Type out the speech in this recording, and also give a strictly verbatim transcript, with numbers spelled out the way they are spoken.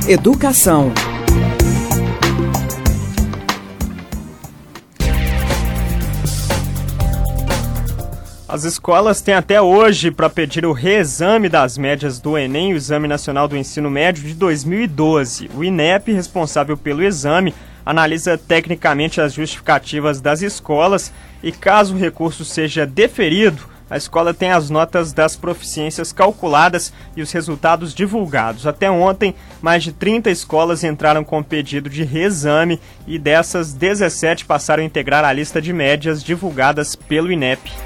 Educação. As escolas têm até hoje para pedir o reexame das médias do Enem, o Exame Nacional do Ensino Médio de dois mil e doze. O INEP, responsável pelo exame, analisa tecnicamente as justificativas das escolas e, caso o recurso seja deferido, a escola tem as notas das proficiências calculadas e os resultados divulgados. Até ontem, mais de trinta escolas entraram com pedido de reexame e dessas, dezessete passaram a integrar a lista de médias divulgadas pelo INEP.